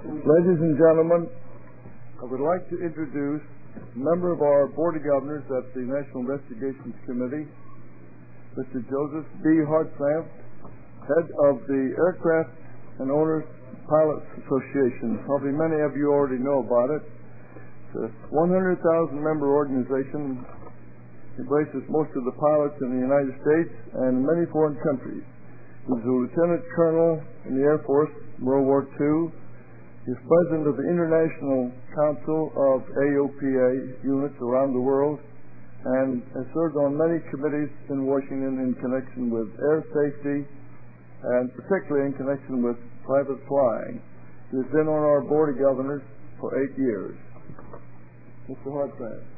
Ladies and gentlemen, I would like to introduce a member of our Board of Governors at the National Investigations Committee, Mr. Joseph B. Hartranft, head of the Aircraft and Owners Pilots Association. Probably many of you already know about it. It's a 100,000-member organization. Embraces most of the pilots in the United States and many foreign countries. He was a lieutenant colonel in the Air Force in World War II. He is president of the International Council of AOPA units around the world and has served on many committees in Washington in connection with air safety and particularly in connection with private flying. He has been on our Board of Governors for 8 years. Mr. Hartranft.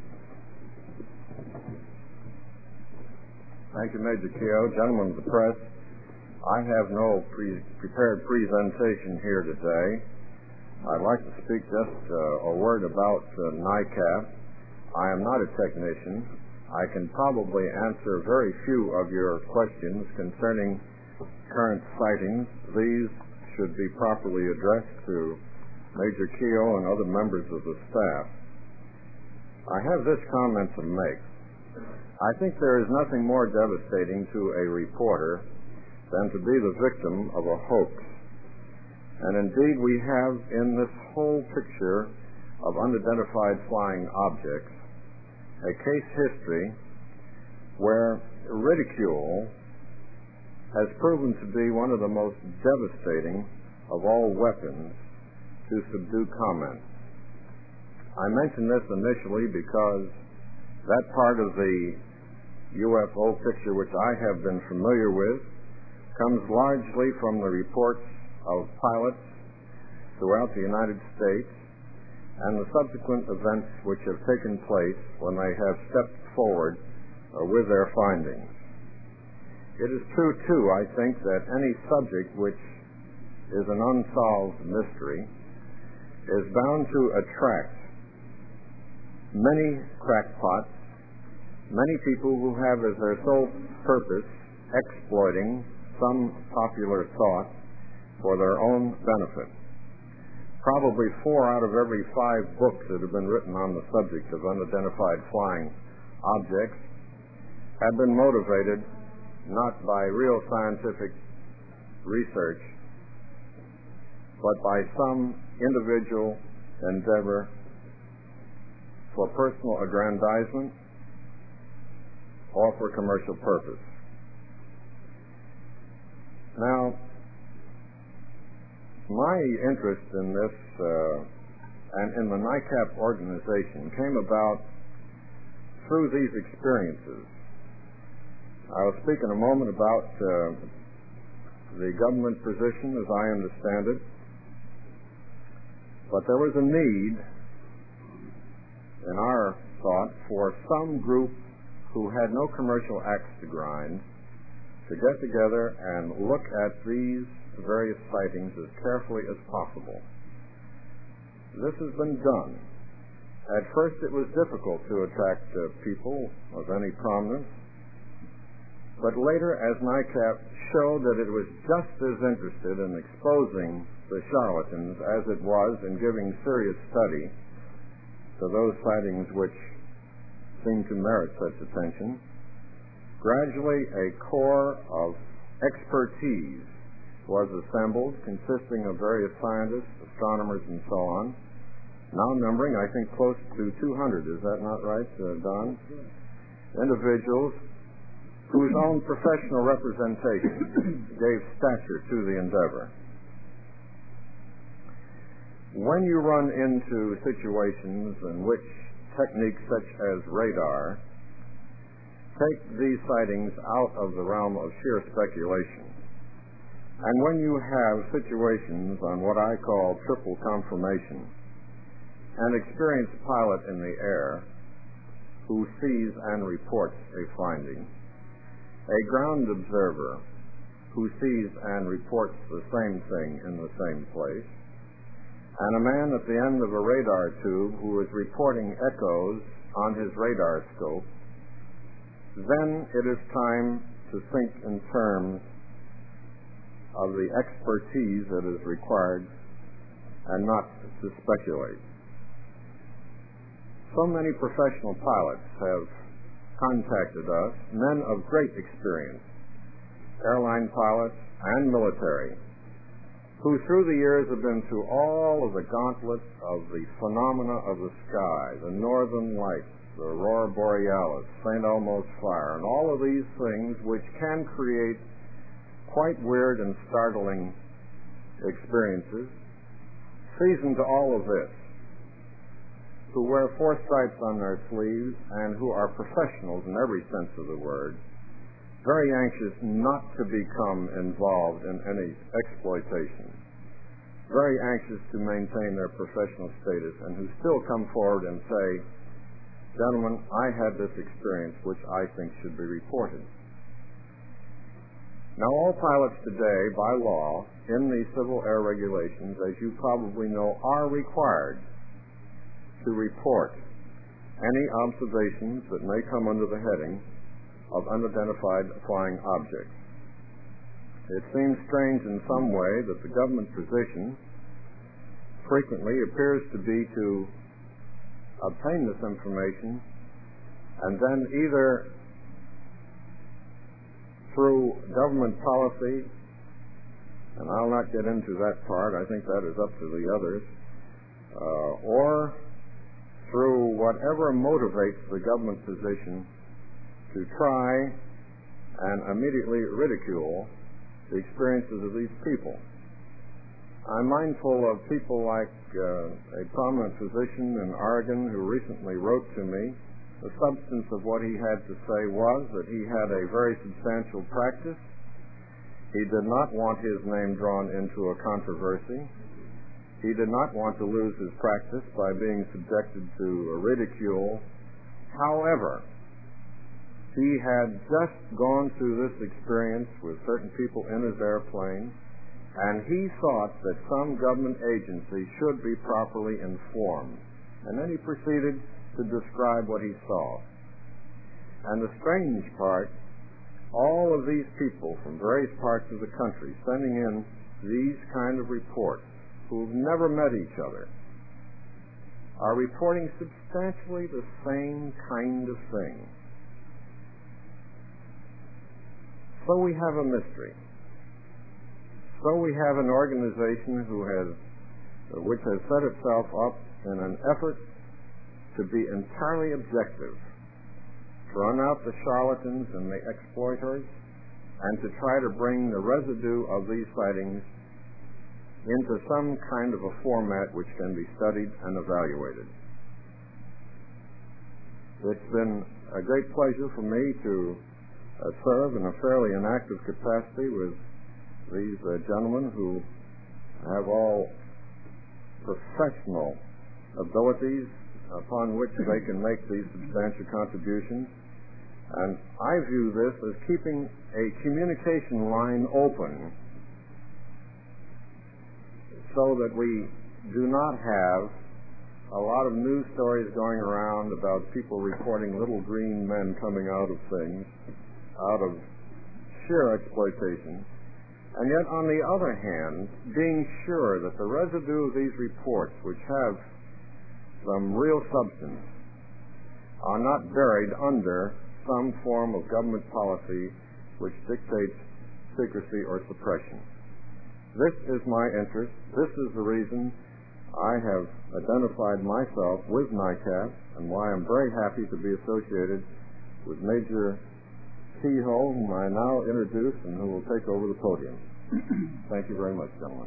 Thank you, Major Keogh. Gentlemen of the press, I have no prepared presentation here today. I'd like to speak just a word about NICAP. I am not a technician. I can probably answer very few of your questions concerning current sightings. These should be properly addressed to Major Keogh and other members of the staff. I have this comment to make. I think there is nothing more devastating to a reporter than to be the victim of a hoax. And indeed, we have in this whole picture of unidentified flying objects a case history where ridicule has proven to be one of the most devastating of all weapons to subdue comment. I mention this initially because that part of the UFO picture which I have been familiar with comes largely from the reports of pilots throughout the United States and the subsequent events which have taken place when they have stepped forward with their findings. It is true, too, I think, that any subject which is an unsolved mystery is bound to attract many crackpots, many people who have as their sole purpose exploiting some popular thought for their own benefit. Probably 4 out of every 5 books that have been written on the subject of unidentified flying objects have been motivated not by real scientific research, but by some individual endeavor for personal aggrandizement or for commercial purpose. Now, my interest in this and in the NICAP organization came about through these experiences. I will speak in a moment about the government position as I understand it, but there was a need in our thought for some group who had no commercial axe to grind to get together and look at these various sightings as carefully as possible. This has been done. At first it was difficult to attract people of any prominence, but later as NICAP showed that it was just as interested in exposing the charlatans as it was in giving serious study to those sightings which seemed to merit such attention, gradually a corps of expertise was assembled consisting of various scientists, astronomers, and so on, now numbering, I think, close to 200. Is that not right, Don? Individuals whose own professional representation gave stature to the endeavor. When you run into situations in which techniques such as radar take these sightings out of the realm of sheer speculation, and when you have situations on what I call triple confirmation, an experienced pilot in the air who sees and reports a finding, a ground observer who sees and reports the same thing in the same place, and a man at the end of a radar tube who is reporting echoes on his radar scope, then it is time to think in terms of the expertise that is required and not to speculate. So many professional pilots have contacted us, men of great experience, airline pilots and military, who through the years have been through all of the gauntlet of the phenomena of the sky, the northern lights, the aurora borealis, St. Elmo's fire, and all of these things which can create quite weird and startling experiences, seasoned to all of this, who wear 4 stripes on their sleeves and who are professionals in every sense of the word, very anxious not to become involved in any exploitation, very anxious to maintain their professional status, and who still come forward and say, "Gentlemen, I had this experience which I think should be reported." Now, all pilots today, by law, in the Civil Air Regulations, as you probably know, are required to report any observations that may come under the heading of unidentified flying objects. It seems strange in some way that the government position frequently appears to be to obtain this information and then either through government policy, and I'll not get into that part, I think that is up to the others, or through whatever motivates the government position to try and immediately ridicule the experiences of these people. I'm mindful of people like a prominent physician in Oregon who recently wrote to me. The substance of what he had to say was that he had a very substantial practice. He did not want his name drawn into a controversy. He did not want to lose his practice by being subjected to a ridicule. However, he had just gone through this experience with certain people in his airplane, and he thought that some government agency should be properly informed. And then he proceeded to describe what he saw. And the strange part, all of these people from various parts of the country sending in these kind of reports, who've never met each other, are reporting substantially the same kind of thing. So we have a mystery. So we have an organization which has set itself up in an effort to be entirely objective, to run out the charlatans and the exploiters, and to try to bring the residue of these sightings into some kind of a format which can be studied and evaluated. It's been a great pleasure for me to serve in a fairly inactive capacity with these gentlemen who have all professional abilities upon which they can make these substantial contributions. And I view this as keeping a communication line open so that we do not have a lot of news stories going around about people reporting little green men coming out of things, out of sheer exploitation. And yet, on the other hand, being sure that the residue of these reports, which have some real substance, are not buried under some form of government policy which dictates secrecy or suppression. This is my interest. This is the reason I have identified myself with NICAP and why I'm very happy to be associated with Major Kehoe, whom I now introduce and who will take over the podium. Thank you very much, gentlemen.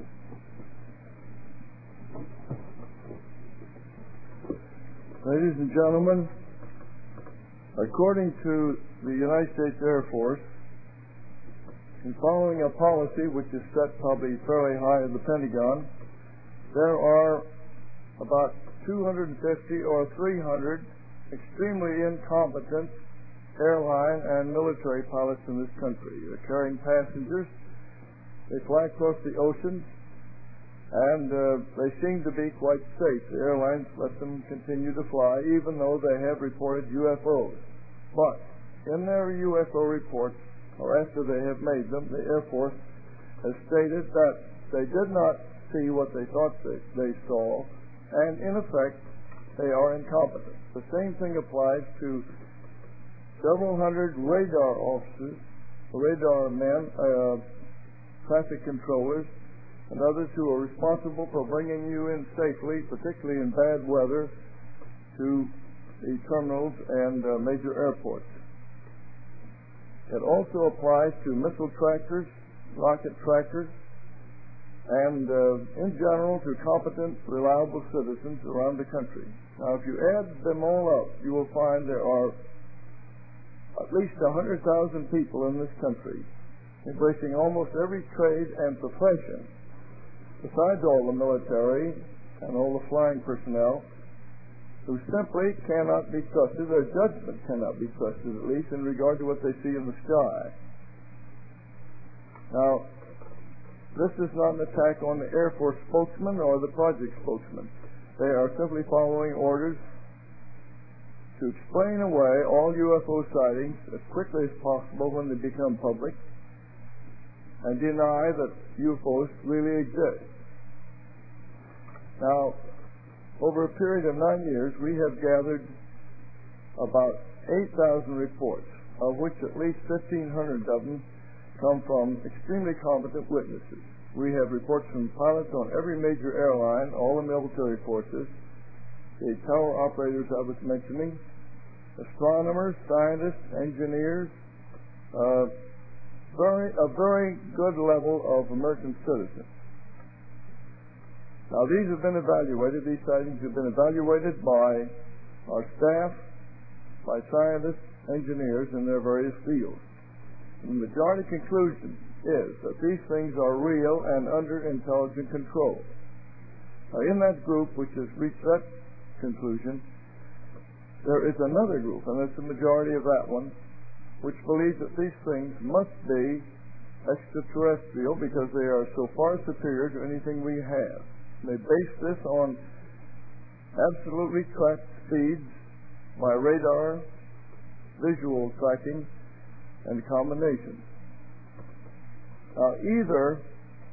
Ladies and gentlemen, according to the United States Air Force, in following a policy which is set probably fairly high in the Pentagon, there are about 250 or 300 extremely incompetent airline and military pilots in this country. They're carrying passengers. They fly across the ocean, and they seem to be quite safe. The airlines let them continue to fly, even though they have reported UFOs. But in their UFO reports, or after they have made them, the Air Force has stated that they did not see what they thought they saw, and in effect, they are incompetent. The same thing applies to several hundred radar officers, radar men, traffic controllers, and others who are responsible for bringing you in safely, particularly in bad weather, to the terminals and major airports. It also applies to missile trackers, rocket trackers, and in general to competent, reliable citizens around the country. Now, if you add them all up, you will find there are at least 100,000 people in this country, embracing almost every trade and profession, besides all the military and all the flying personnel, who simply cannot be trusted. Their judgment cannot be trusted, at least in regard to what they see in the sky. Now, this is not an attack on the Air Force spokesman or the project spokesman. They are simply following orders to explain away all UFO sightings as quickly as possible when they become public and deny that UFOs really exist. Now, over a period of 9 years, we have gathered about 8,000 reports, of which at least 1,500 of them come from extremely competent witnesses. We have reports from pilots on every major airline, all the military forces, the tower operators I was mentioning, astronomers, scientists, engineers, a very good level of American citizens. Now, these have been evaluated. These sightings have been evaluated by our staff, by scientists, engineers in their various fields. The majority conclusion is that these things are real and under intelligent control. Now, in that group which has reached that conclusion, there is another group, and it's the majority of that one, which believes that these things must be extraterrestrial because they are so far superior to anything we have. They base this on absolutely tracked speeds by radar, visual tracking, and combinations. Now, either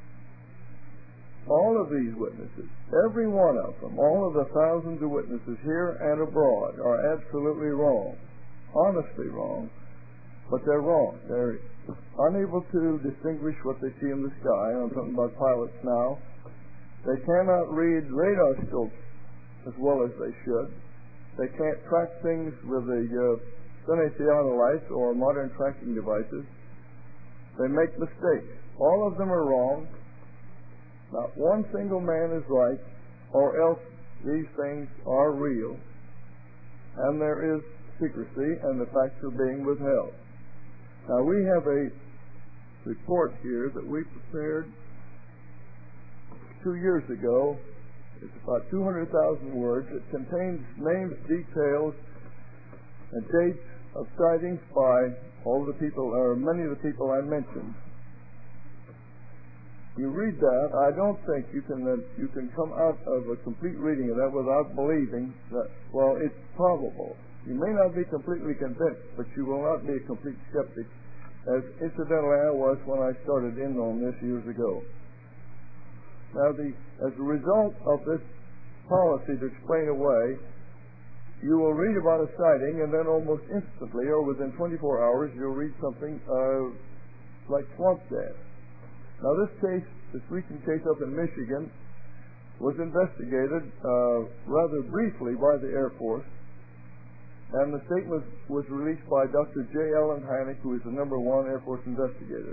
all of these witnesses, every one of them, all of the thousands of witnesses here and abroad are absolutely wrong, honestly wrong, but they're wrong. They're unable to distinguish what they see in the sky. I'm talking about pilots now. They cannot read radar scopes as well as they should. They can't track things with the Sine theodolites or modern tracking devices. They make mistakes. All of them are wrong. Not one single man is right, or else these things are real, and there is secrecy, and the facts are being withheld. Now, we have a report here that we prepared 2 years ago. It's about 200,000 words. It contains names, details, and dates of sightings by all the people, or many of the people I mentioned. You read that, I don't think you can come out of a complete reading of that without believing that, well, it's probable. You may not be completely convinced, but you will not be a complete skeptic, as incidentally I was when I started in on this years ago. Now, as a result of this policy to explain away, you will read about a sighting, and then almost instantly, or within 24 hours, you'll read something like swamp gas. Now, this recent case up in Michigan was investigated rather briefly by the Air Force, and the statement was released by Dr. J. Allen Hynek, who is the #1 Air Force investigator.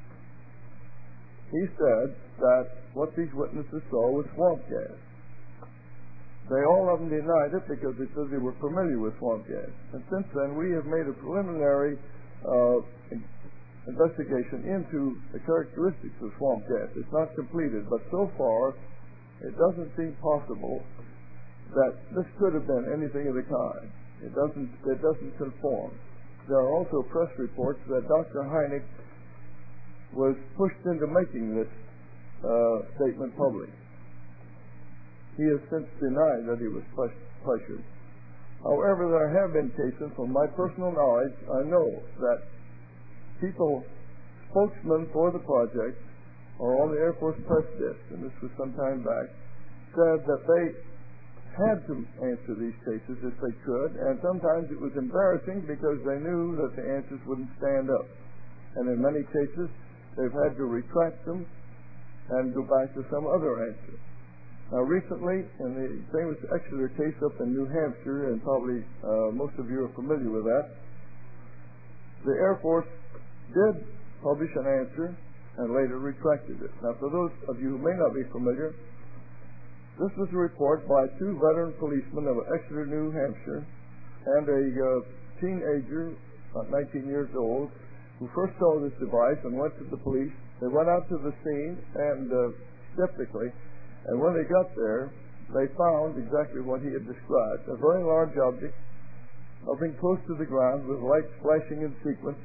He said that what these witnesses saw was swamp gas. They all of them denied it because they said they were familiar with swamp gas. And since then, we have made a preliminary investigation into the characteristics of swamp gas. It's not completed, but so far, it doesn't seem possible that this could have been anything of the kind. It doesn't conform. There are also press reports that Dr. Hynek was pushed into making this statement public. He has since denied that he was pressured. However, there have been cases, from my personal knowledge, I know that spokesmen for the project, or on the Air Force press disc, and this was some time back, said that they had to answer these cases if they could, and sometimes it was embarrassing because they knew that the answers wouldn't stand up. And in many cases, they've had to retract them and go back to some other answer. Now, recently, in the famous Exeter case up in New Hampshire, and probably most of you are familiar with that, the Air Force did publish an answer and later retracted it. Now, for those of you who may not be familiar, this was a report by two veteran policemen of Exeter, New Hampshire, and a teenager, about 19 years old, who first saw this device and went to the police. They went out to the scene and skeptically, and when they got there, they found exactly what he had described: a very large object hovering close to the ground with lights flashing in sequence,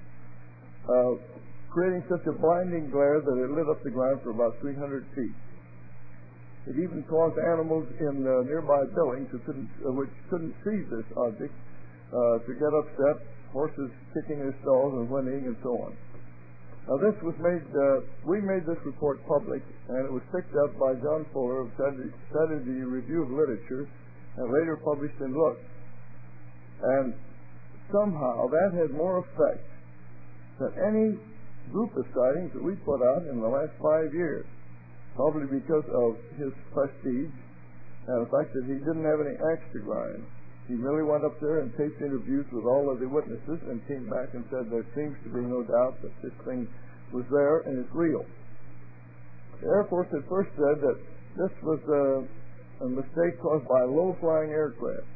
creating such a blinding glare that it lit up the ground for about 300 feet. It even caused animals in nearby buildings which couldn't see this object to get upset, horses kicking their stalls and whinnying and so on. Now this was we made this report public, and it was picked up by John Fuller of Saturday Review of Literature and later published in Look. And somehow that had more effect than any group of sightings that we put out in the last 5 years. Probably because of his prestige and the fact that he didn't have any axe to grind. He really went up there and taped interviews with all of the witnesses and came back and said there seems to be no doubt that this thing was there and it's real. The Air Force had first said that this was a mistake caused by low-flying aircraft.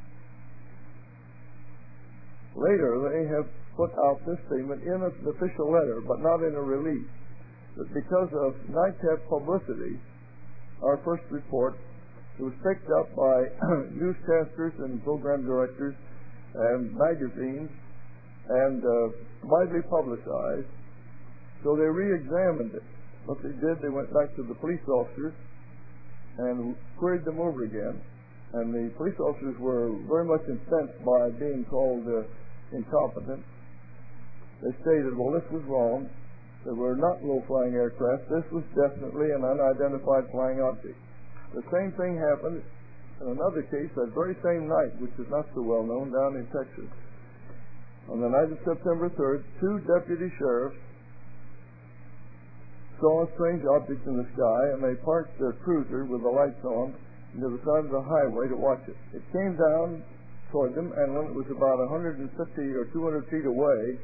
Later, they have put out this statement in an official letter, but not in a release, that because of NICAP publicity, our first report, it was picked up by newscasters and program directors and magazines and widely publicized, so they re-examined it. What they did, they went back to the police officers and queried them over again, and the police officers were very much incensed by being called incompetent. They stated, well, this was wrong. They were not low-flying aircraft. This was definitely an unidentified flying object. The same thing happened in another case that very same night, which is not so well known, down in Texas. On the night of September 3rd, two deputy sheriffs saw a strange object in the sky, and they parked their cruiser with the lights on near the side of the highway to watch it. It came down toward them, and when it was about 150 or 200 feet away,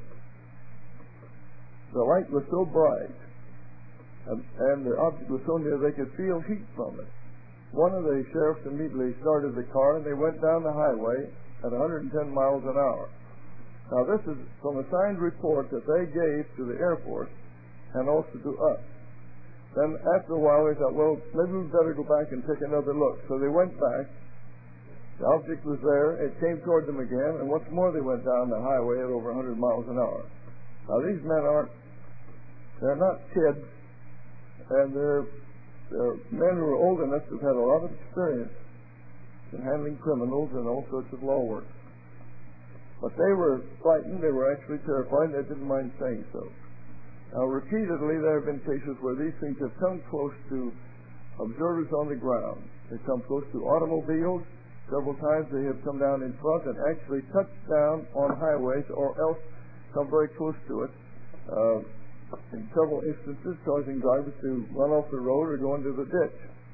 the light was so bright and the object was so near they could feel heat from it. One of the sheriffs immediately started the car, and they went down the highway at 110 miles an hour. Now this is from a signed report that they gave to the Air Force and also to us. Then after a while they thought, well, maybe we'd better go back and take another look. So they went back. The object was there. It came toward them again, and once more they went down the highway at over 100 miles an hour. Now these men they're not kids, and they're men who are old enough to have had a lot of experience in handling criminals and all sorts of law work. But they were frightened, they were actually terrified, they didn't mind saying so. Now repeatedly there have been cases where these things have come close to observers on the ground. They've come close to automobiles. Several times they have come down in front and actually touched down on highways, or else come very close to it. In several instances, causing drivers to run off the road or go into the ditch.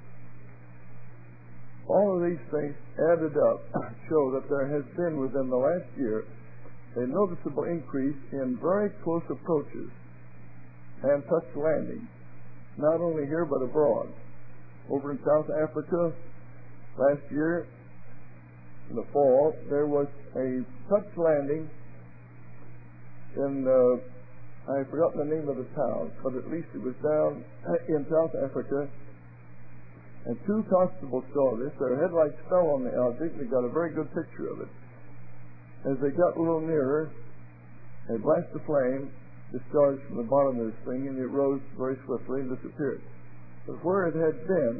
All of these things added up show that there has been within the last year a noticeable increase in very close approaches and touch landings, not only here but abroad. Over in South Africa last year, in the fall, there was a touch landing in I've forgotten the name of the town, but at least it was down in South Africa, and two constables saw this. Their headlights fell on the object, and they got a very good picture of it. As they got a little nearer, a blast of flame discharged from the bottom of this thing, and it rose very swiftly and disappeared. But where it had been,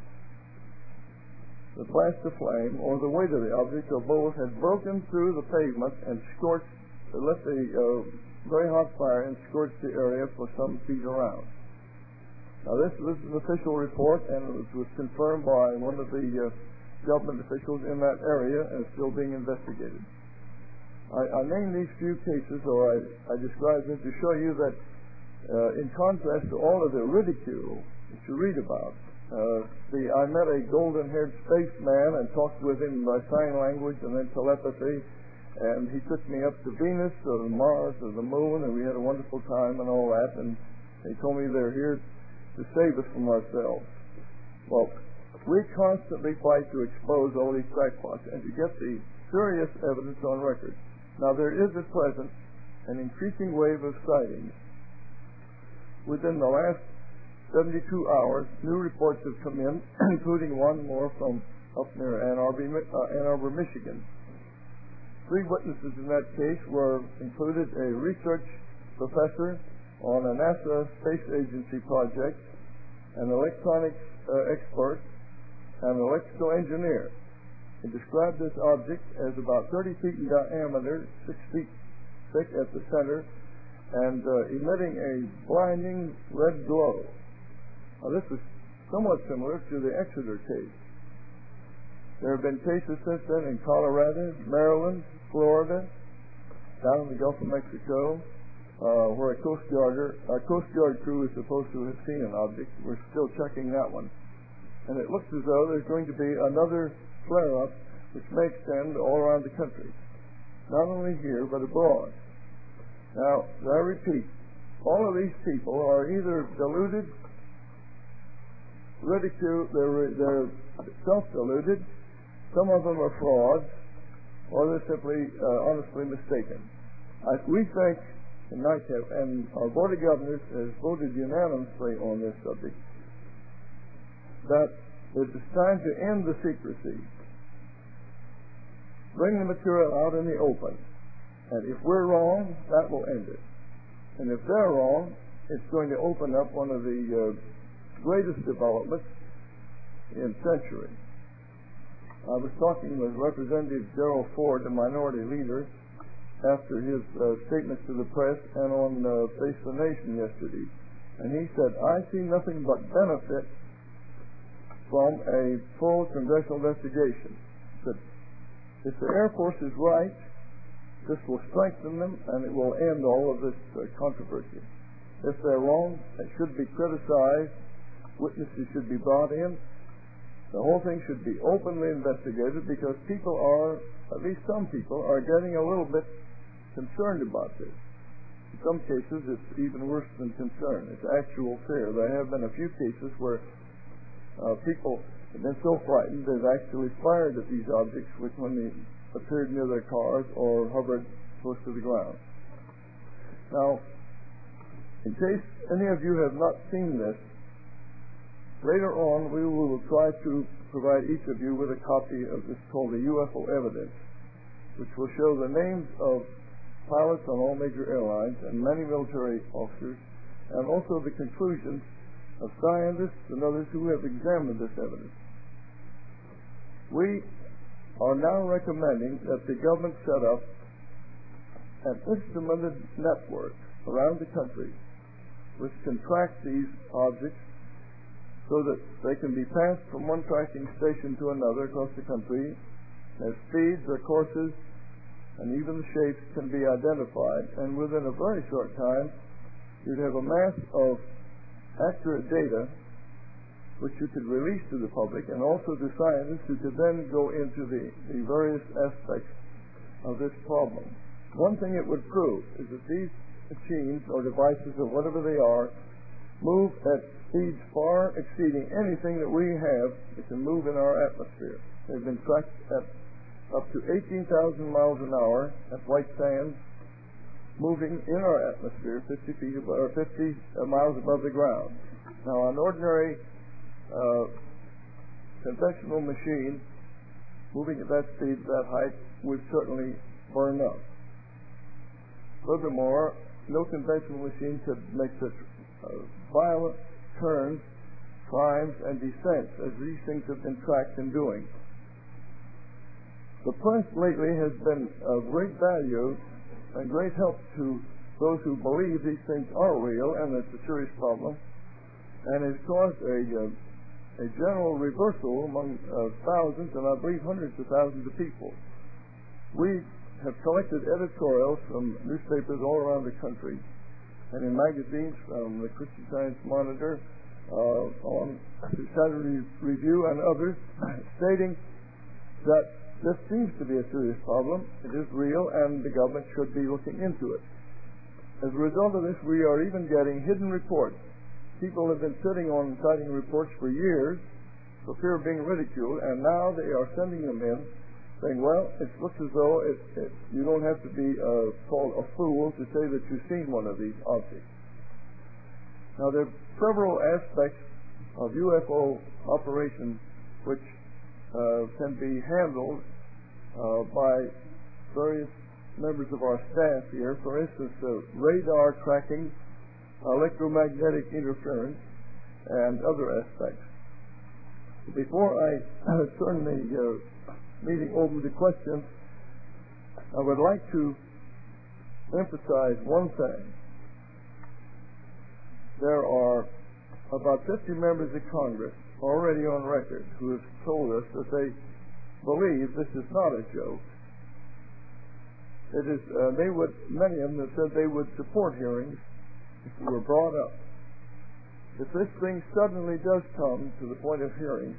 the blast of flame, or the weight of the object, or both, had broken through the pavement and scorched, lit the very hot fire and scorched the area for some feet around. Now, this was an official report, and it was confirmed by one of the government officials in that area, and is still being investigated. I named these few cases, or I described them to show you that in contrast to all of the ridicule that you read about, I met a golden-haired spaceman and talked with him by sign language and then telepathy, and he took me up to Venus or Mars or the moon, and we had a wonderful time and all that, and he told me they're here to save us from ourselves. Well, we constantly fight to expose all these crackpots and to get the serious evidence on record. Now, there is at present an increasing wave of sightings. Within the last 72 hours, new reports have come in, including one more from up near Ann Arbor, Michigan. 3 witnesses in that case included a research professor on a NASA Space Agency project, an electronics expert, and an electrical engineer. He described this object as about 30 feet in diameter, 6 feet thick at the center, and emitting a blinding red glow. Now, this is somewhat similar to the Exeter case. There have been cases since then in Colorado, Maryland, Florida, down in the Gulf of Mexico, where a Coast Guard crew is supposed to have seen an object. We're still checking that one. And it looks as though there's going to be another flare-up which may extend all around the country, not only here but abroad. Now, I repeat, all of these people are either deluded, they're self-deluded, some of them are frauds, or they're simply honestly mistaken. We think, in NICAP, and our Board of Governors has voted unanimously on this subject, that it is time to end the secrecy, bring the material out in the open, and if we're wrong, that will end it. And if they're wrong, it's going to open up one of the greatest developments in centuries. I was talking with Representative Gerald Ford, the minority leader, after his statements to the press and on Face the Nation yesterday. And he said, I see nothing but benefit from a full congressional investigation. He said, if the Air Force is right, this will strengthen them and it will end all of this controversy. If they're wrong, they should be criticized, witnesses should be brought in, the whole thing should be openly investigated, because people are, at least some people, are getting a little bit concerned about this. In some cases, it's even worse than concern. It's actual fear. There have been a few cases where people have been so frightened they've actually fired at these objects when they appeared near their cars or hovered close to the ground. Now, in case any of you have not seen this, later on we will try to provide each of you with a copy of this called the UFO Evidence, which will show the names of pilots on all major airlines and many military officers, and also the conclusions of scientists and others who have examined this evidence. We are now recommending that the government set up an instrumented network around the country which can track these objects so that they can be passed from one tracking station to another across the country. Their speeds, their courses, and even the shapes can be identified, and within a very short time you'd have a mass of accurate data which you could release to the public and also to scientists who could then go into the various aspects of this problem. One thing it would prove is that these machines or devices or whatever they are move at speeds far exceeding anything that we have that can move in our atmosphere. They've been tracked at up to 18,000 miles an hour at white sands, moving in our atmosphere 50 miles above the ground. Now, an ordinary conventional machine moving at that speed, that height, would certainly burn up. Furthermore, no conventional machine could make such violent turns, climbs, and descents as these things have been tracked and doing. The press lately has been of great value and great help to those who believe these things are real and it's a serious problem, and has caused a general reversal among thousands, and I believe hundreds of thousands of people. We have collected editorials from newspapers all around the country and in magazines from the Christian Science Monitor, on the Saturday Review and others, stating that this seems to be a serious problem. It is real, and the government should be looking into it. As a result of this, we are even getting hidden reports. People have been sitting on citing reports for years for fear of being ridiculed, and now they are sending them in, saying, well, it looks as though you don't have to be called a fool to say that you've seen one of these objects. Now, there are several aspects of UFO operations which can be handled by various members of our staff here. For instance, radar tracking, electromagnetic interference, and other aspects. Before I turn the meeting over to questions, I would like to emphasize one thing. There are about 50 members of Congress already on record who have told us that they believe this is not a joke. It is. Many of them have said they would support hearings if they were brought up. If this thing suddenly does come to the point of hearing,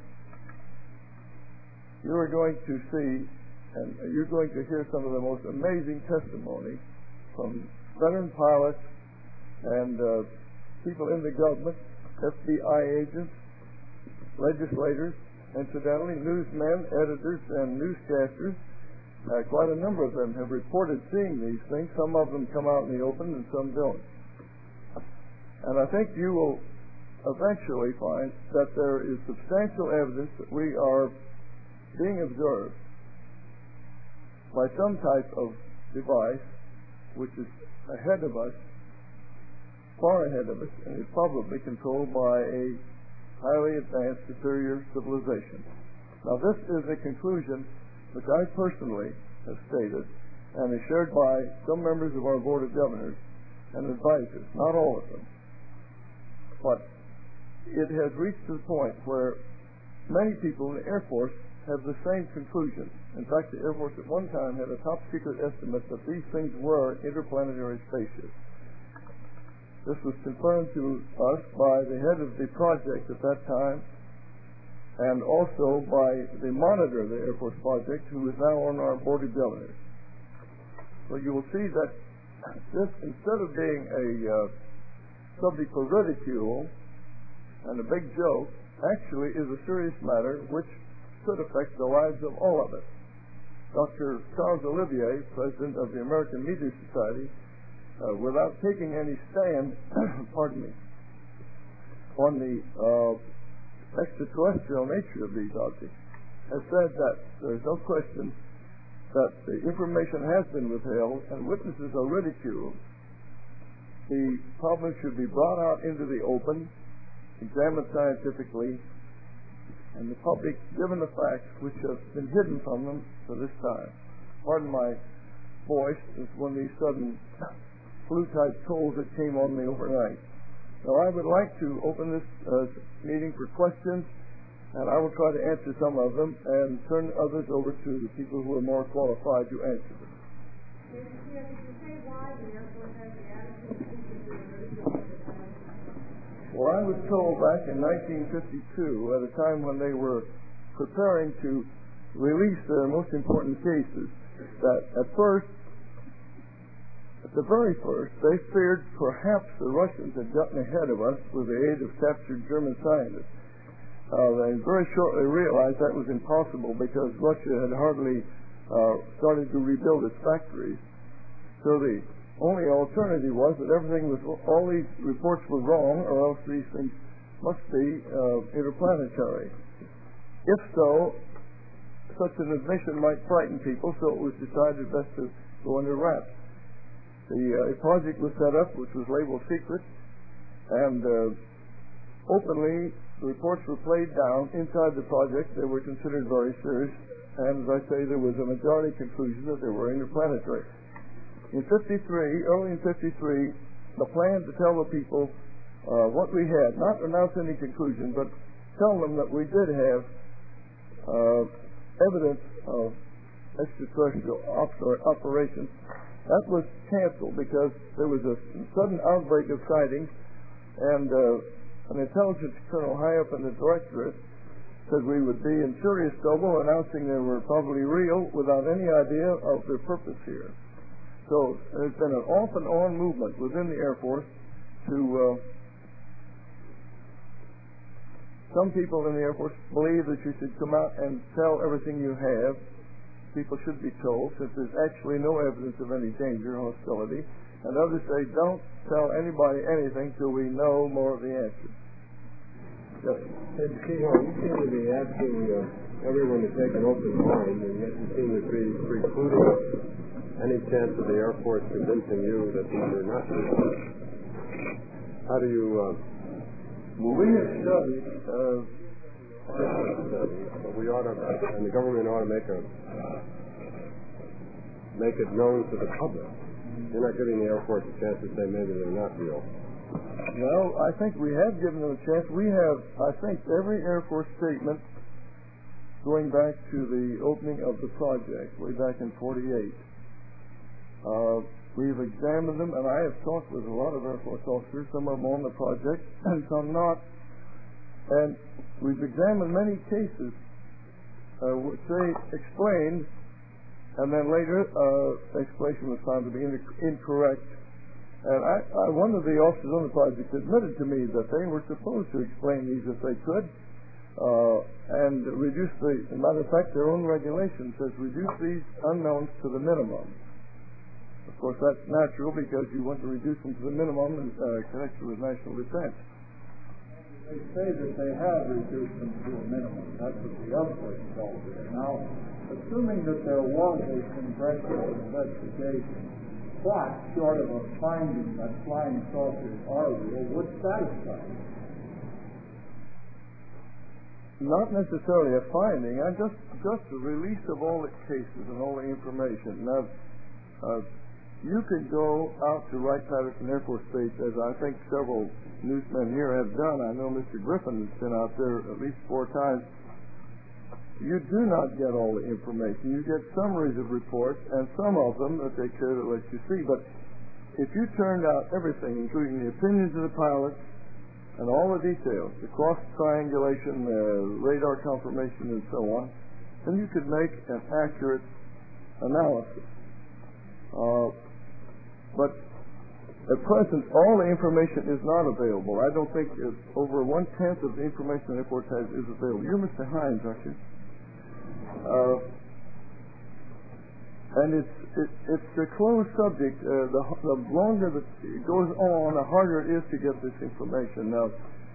you are going to see, and you're going to hear some of the most amazing testimony from veteran pilots and people in the government, FBI agents, legislators, incidentally, newsmen, editors, and newscasters. Quite a number of them have reported seeing these things. Some of them come out in the open and some don't. And I think you will eventually find that there is substantial evidence that we are being observed by some type of device which is ahead of us, far ahead of us, and is probably controlled by a highly advanced superior civilization. Now, this is a conclusion which I personally have stated and is shared by some members of our Board of Governors and advisors, not all of them. But it has reached to the point where many people in the Air Force have the same conclusion. In fact, the Air Force at one time had a top-secret estimate that these things were interplanetary spaceships. This was confirmed to us by the head of the project at that time, and also by the monitor of the Air Force project, who is now on our Board of Governors. So you will see that this, instead of being a subject for ridicule and a big joke, actually is a serious matter which could affect the lives of all of us. Dr. Charles Olivier, president of the American Meteor Society, without taking any stand, on the extraterrestrial nature of these objects, has said that there is no question that the information has been withheld and witnesses are ridiculed. The problem should be brought out into the open, examined scientifically, and the public given the facts which have been hidden from them for this time. Pardon my voice, it's one of these sudden flu-type colds that came on me overnight. Now, I would like to open this meeting for questions, and I will try to answer some of them and turn others over to the people who are more qualified to answer them. Well, I was told back in 1952, at a time when they were preparing to release their most important cases, that at the very first, they feared perhaps the Russians had gotten ahead of us with the aid of captured German scientists. They very shortly realized that was impossible because Russia had hardly started to rebuild its factories. So the only alternative was that all these reports were wrong, or else these things must be interplanetary. If so, such an admission might frighten people, so it was decided best to go under wraps. A project was set up which was labeled secret, and openly the reports were played down inside the project. They were considered very serious, and as I say, there was a majority conclusion that they were interplanetary. In 53, early in 53, the plan to tell the people what we had, not announce any conclusion, but tell them that we did have evidence of extraterrestrial operations. That was canceled because there was a sudden outbreak of sightings, and an intelligence colonel high up in the directorate said we would be in serious trouble announcing they were probably real without any idea of their purpose here. So there's been an off and on movement within the Air Force to some people in the Air Force believe that you should come out and tell everything you have. People should be told, since there's actually no evidence of any danger or hostility. And others say, don't tell anybody anything till we know more of the answer. Yes. Mr. Keyhole, you seem to be asking everyone to take an open mind, and yet you seem to be precluding any chance of the Air Force convincing you that these are not real. How do you... Well, we have studied... but we ought to, and the government ought to make it known to the public. You're not giving the Air Force a chance to say maybe they're not real. Well, I think we have given them a chance. We have, I think, every Air Force statement going back to the opening of the project, way back in 48. We've examined them, and I have talked with a lot of Air Force officers, some of them on the project, and some not. And we've examined many cases which they explained, and then later explanation was found to be incorrect. And one of the officers on the project admitted to me that they were supposed to explain these if they could, and reduce as a matter of fact, their own regulation says reduce these unknowns to the minimum. Of course, that's natural because you want to reduce them to the minimum in connection with national defense. They say that they have reduced them to a minimum. That's what the other person told me. Now, assuming that there was a congressional investigation, what, short of a finding that flying saucers are real, would satisfy you? Not necessarily a finding, just a release of all the cases and all the information. Now, you could go out to Wright-Patterson Air Force Base, as I think several newsmen here have done. I know Mr. Griffin has been out there at least 4 times. You do not get all the information. You get summaries of reports, and some of them that they could let you see. But if you turned out everything, including the opinions of the pilots and all the details, the cross triangulation, the radar confirmation, and so on, then you could make an accurate analysis. But at present, all the information is not available. I don't think over 1/10 of the information the Air Force has is available. You're Mr. Hines, aren't you? And it's a closed subject. The longer that it goes on, the harder it is to get this information. Now,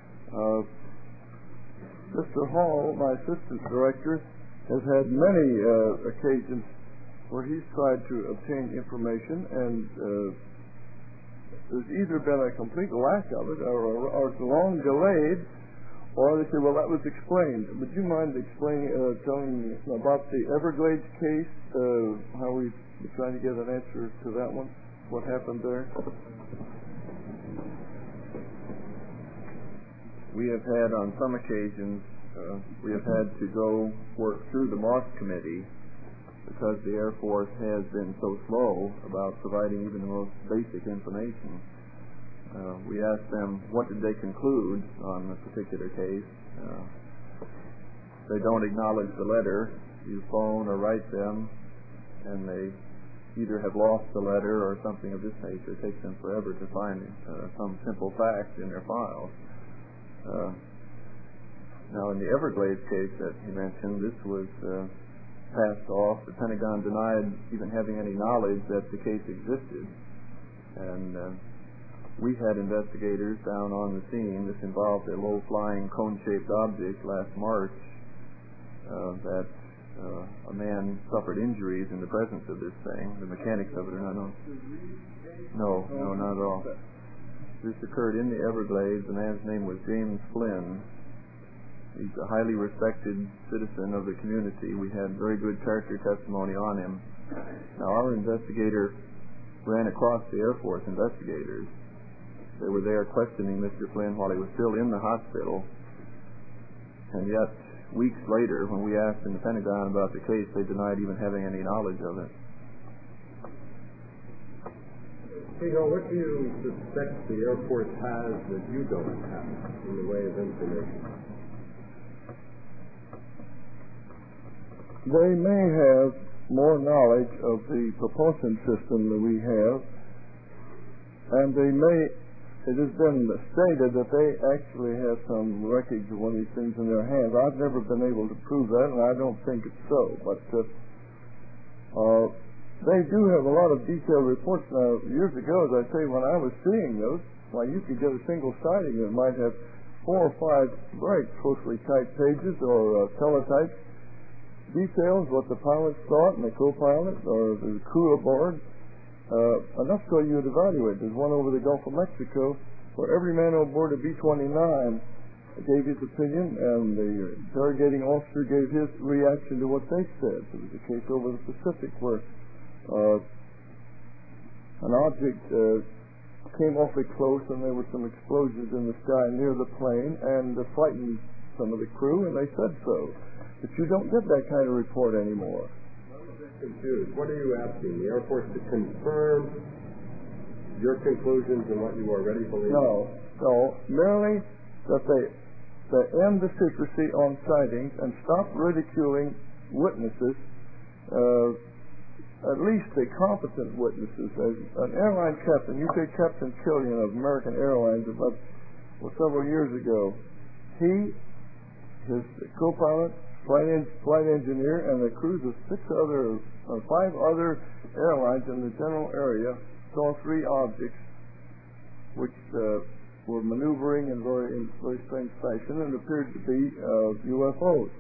Mr. Hall, my assistant director, has had many occasions where he's tried to obtain information, and there's either been a complete lack of it, or it's long delayed, or they say, well, that was explained. Would you mind telling me about the Everglades case, how we're trying to get an answer to that one, what happened there? We have had, on some occasions, we have had to go work through the Moss Committee because the Air Force has been so slow about providing even the most basic information. We asked them, what did they conclude on a particular case? They don't acknowledge the letter. You phone or write them, and they either have lost the letter or something of this nature. It takes them forever to find some simple fact in their files. Now, in the Everglades case that he mentioned, this was passed off. The Pentagon denied even having any knowledge that the case existed. And we had investigators down on the scene. This involved a low-flying cone-shaped object last March that a man suffered injuries in the presence of this thing. The mechanics of it are not known. No, not at all. This occurred in the Everglades. The man's name was James Flynn. He's a highly respected citizen of the community. We had very good character testimony on him. Now, our investigator ran across the Air Force investigators, They were there questioning Mr. Flynn while he was still in the hospital. And yet, weeks later, when we asked in the Pentagon about the case, they denied even having any knowledge of it. Higo, what do you suspect the Air Force has that you don't have in the way of information? They may have more knowledge of the propulsion system that we have, and they may, it has been stated that they actually have some wreckage of one of these things in their hands. I've never been able to prove that, and I don't think it's so, but they do have a lot of detailed reports. Now, years ago, as I say, when I was seeing those, why, you could get a single sighting that might have 4 or 5 very closely typed pages or teletypes, details what the pilots thought and the co-pilot or the crew aboard, enough so you'd evaluate. There's one over the Gulf of Mexico where every man on board a B-29 gave his opinion, and the interrogating officer gave his reaction to what they said. There was a case over the Pacific where an object came awfully close, and there were some explosions in the sky near the plane, and frightened some of the crew, and they said so. But you don't get that kind of report anymore. I'm a bit confused. What are you asking? The Air Force to confirm your conclusions and what you already believe? No. Merely that they end the secrecy on sightings and stop ridiculing witnesses, at least the competent witnesses. As an airline captain, you say Captain Killian of American Airlines about several years ago, he, his co-pilot, flight engineer, and the crews of 5 other airlines in the general area saw 3 objects which were maneuvering in very strange fashion and appeared to be UFOs.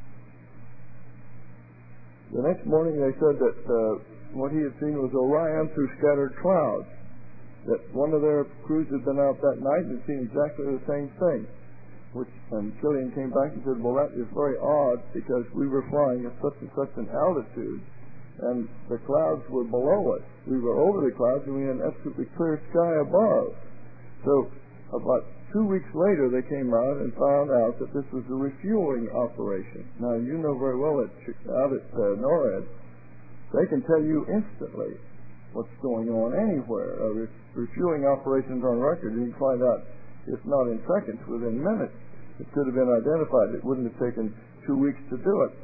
The next morning they said that what he had seen was Orion through scattered clouds, that one of their crews had been out that night and seen exactly the same thing. And Killian came back and said, well, that is very odd because we were flying at such and such an altitude and the clouds were below us. We were over the clouds and we had an absolutely clear sky above. So about 2 weeks later they came out and found out that this was a refueling operation. Now, you know very well that out at NORAD, they can tell you instantly what's going on anywhere. Refueling operations on record, and you can find out if not in seconds, within minutes. It could have been identified. It wouldn't have taken 2 weeks to do it.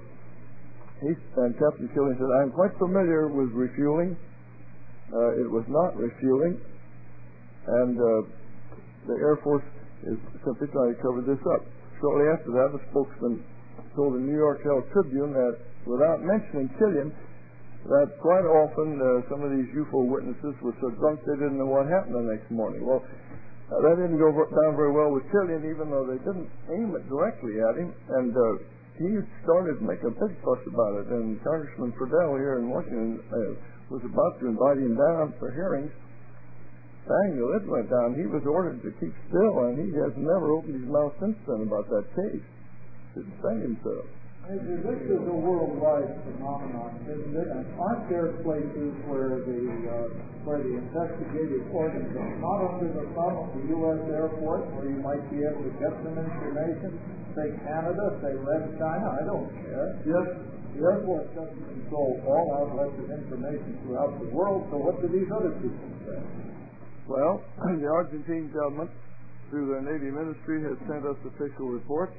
And Captain Killian said, I'm quite familiar with refueling. It was not refueling. And the Air Force is simply trying to cover this up. Shortly after that, the spokesman told the New York Herald Tribune that, without mentioning Killian, that quite often some of these UFO witnesses were so drunk they didn't know what happened the next morning. Well, that didn't go down very well with Killian, even though they didn't aim it directly at him. And he started to make a big fuss about it. And Congressman Friedel here in Washington was about to invite him down for hearings. Bang, the lid went down. He was ordered to keep still, and he has never opened his mouth since then about that case. Didn't say himself. Major, this is a worldwide phenomenon, isn't it? And aren't there places where the investigative organs are not under the thumb of the U.S. Air Force, where you might be able to get some information? Say Canada, say Red China, I don't care. Yes. The Air Force doesn't control all outlets of information throughout the world, so what do these other people say? Well, the Argentine government, through their Navy ministry, has sent us official reports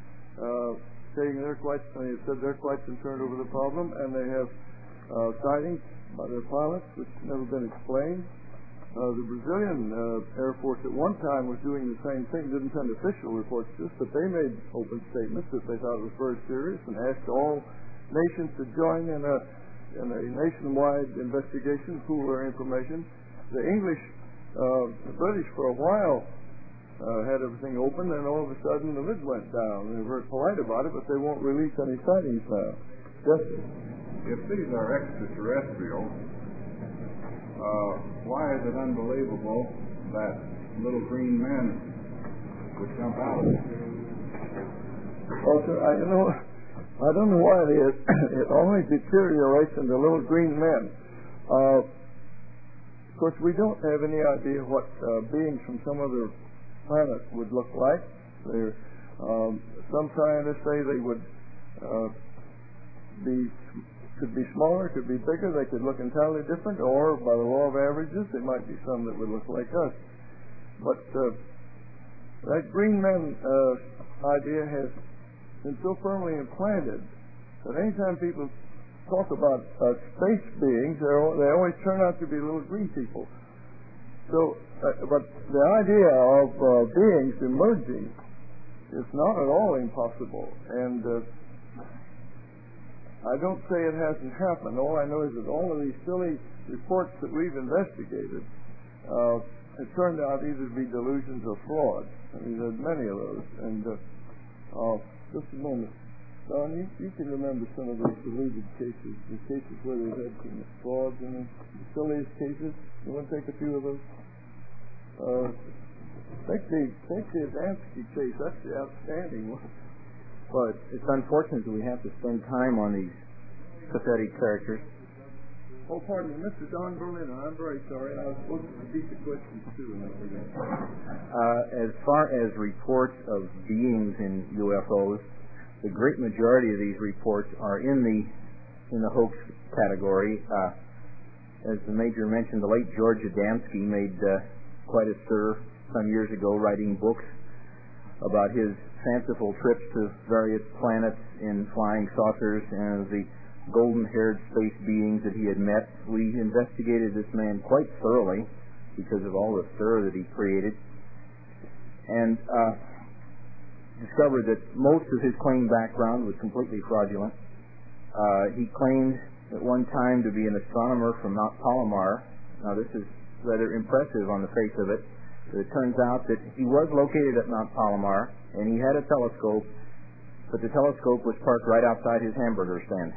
saying they're quite concerned over the problem, and they have sightings by their pilots which have never been explained. The Brazilian Air Force at one time was doing the same thing, didn't send official reports to us, but they made open statements that they thought was very serious and asked all nations to join in a nationwide investigation, pool their information. The English, the British for a while had everything open, and all of a sudden the lid went down. They were very polite about it, but they won't release any sightings now. Yes? If these are extraterrestrial, why is it unbelievable that little green men would jump out of it? Well, sir, I don't know why it is. It always deteriorates into little green men. course, we don't have any idea what beings from some other planet would look like. Some scientists say they would could be smaller, could be bigger, they could look entirely different, or by the law of averages, there might be some that would look like us. But that green man idea has been so firmly implanted that anytime people talk about space beings, they always turn out to be little green people. So, but the idea of beings emerging is not at all impossible, and I don't say it hasn't happened. All I know is that all of these silly reports that we've investigated have turned out either to be delusions or frauds. I mean, there's many of those. And just a moment. Don, you can remember some of those deluded cases, the cases where they've had some frauds in them, the silliest cases. You want to take a few of those? Take the Adamski case. That's the outstanding one. But it's unfortunate that we have to spend time on these pathetic characters. Oh, pardon me, Mr. Don Berliner. I'm very sorry. I was supposed to repeat the questions too. As far as reports of beings in UFOs, the great majority of these reports are in the hoax category. As the Major mentioned, the late George Adamski made quite a stir some years ago, writing books about his fanciful trips to various planets in flying saucers and the golden-haired space beings that he had met. We investigated this man quite thoroughly because of all the stir that he created, and discovered that most of his claimed background was completely fraudulent. He claimed at one time to be an astronomer from Mount Palomar. Now, this is rather impressive on the face of it. It turns out that he was located at Mount Palomar, and he had a telescope, but the telescope was parked right outside his hamburger stand.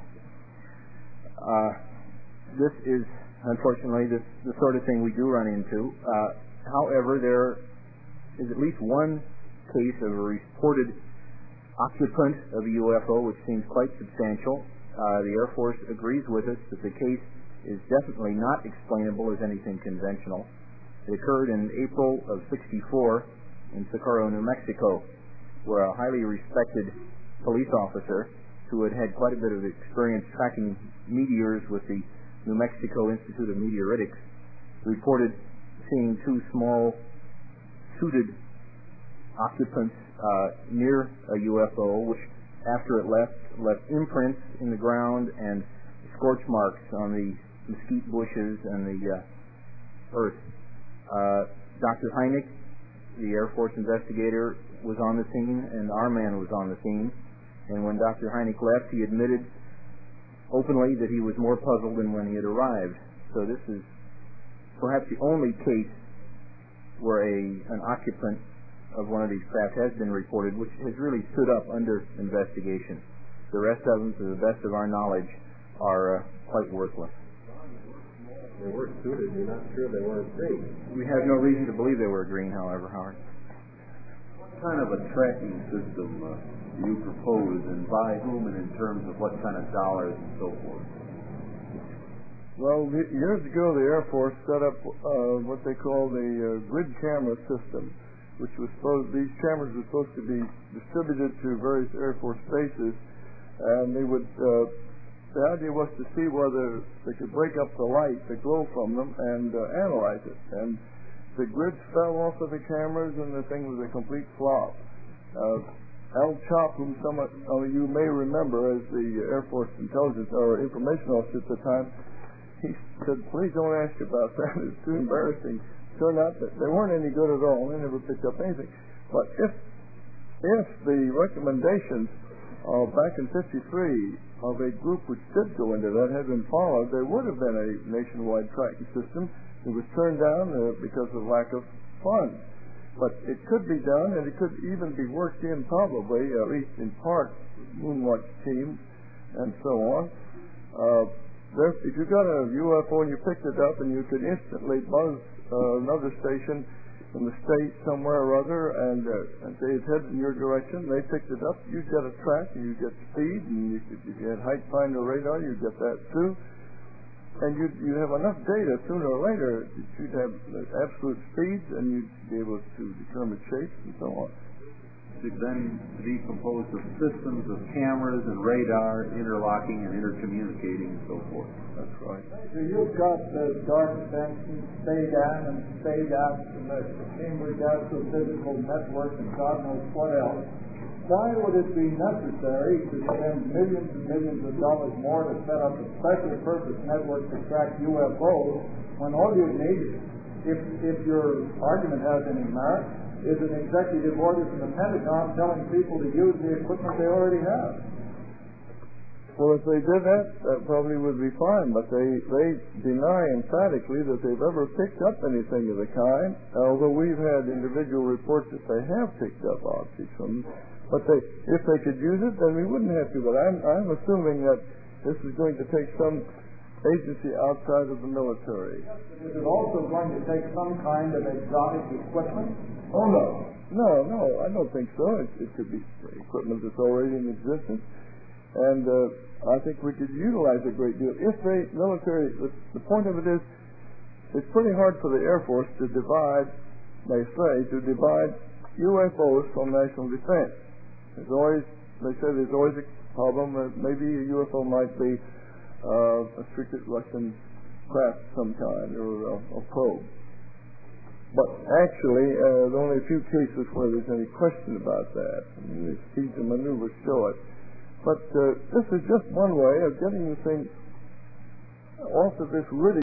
This is, unfortunately, the sort of thing we do run into. However, there is at least one case of a reported occupant of a UFO, which seems quite substantial. The Air Force agrees with us that the case is definitely not explainable as anything conventional. It occurred in April of '64 in Socorro, New Mexico, where a highly respected police officer who had had quite a bit of experience tracking meteors with the New Mexico Institute of Meteoritics reported seeing two small suited occupants near a UFO, which after it left imprints in the ground and scorch marks on the mesquite bushes and the earth. Dr. Hynek, the Air Force investigator, was on the scene, and our man was on the scene. And when Dr. Hynek left, he admitted openly that he was more puzzled than when he had arrived. So this is perhaps the only case where an occupant of one of these craft has been reported, which has really stood up under investigation. The rest of them, to the best of our knowledge, are quite worthless. They were suited. You're not sure they weren't green. We have no reason to believe they were green, however, Howard. What kind of a tracking system do you propose, and by whom, and in terms of what kind of dollars and so forth? Well, years ago, the Air Force set up what they call the grid camera system, which was these cameras were supposed to be distributed to various Air Force bases, and they would. The idea was to see whether they could break up the light, the glow from them, and analyze it. And the grids fell off of the cameras, and the thing was a complete flop. Al Chop, whom some of you may remember as the Air Force intelligence or information officer at the time, he said, "Please don't ask about that. It's too embarrassing." Turned out that they weren't any good at all. They never picked up anything. But if the recommendations back in '53 of a group which did go into that had been followed, there would have been a nationwide tracking system. It was turned down because of lack of funds. But it could be done, and it could even be worked in probably, at least in part, Moonwatch teams and so on. If you got a UFO and you picked it up and you could instantly buzz another station from the state somewhere or other and say it's headed in your direction, they picked it up, you get a track and you get speed, and if you had height finder radar, you get that too. And you'd have enough data sooner or later that you'd have absolute speeds, and you'd be able to determine shapes and so on. Should then be composed of systems of cameras and radar interlocking and intercommunicating and so forth. That's right. So you've got the Dark Benson, SPADAN, and SPADAS, and the Cambridge Astrophysical Network, and God knows what else. Why would it be necessary to spend millions and millions of dollars more to set up a special purpose network to track UFOs when all you need, if your argument has any merit, is an executive order from the Pentagon telling people to use the equipment they already have? Well, if they did that, that probably would be fine, but they deny emphatically that they've ever picked up anything of the kind, although we've had individual reports that they have picked up objects from them. But if they could use it, then we wouldn't have to. But I'm assuming that this is going to take some agency outside of the military. Is it also going to take some kind of exotic equipment? Oh, no, I don't think so. It could be equipment that's already in existence. And I think we could utilize a great deal. If the military, the point of it is, it's pretty hard for the Air Force to divide UFOs from national defense. They say there's always a problem. Maybe a UFO might be a secret Russian craft of some kind or a probe. But actually, there are only a few cases where there's any question about that. I mean, the speeds and maneuvers show it. But this is just one way of getting the thing off of this really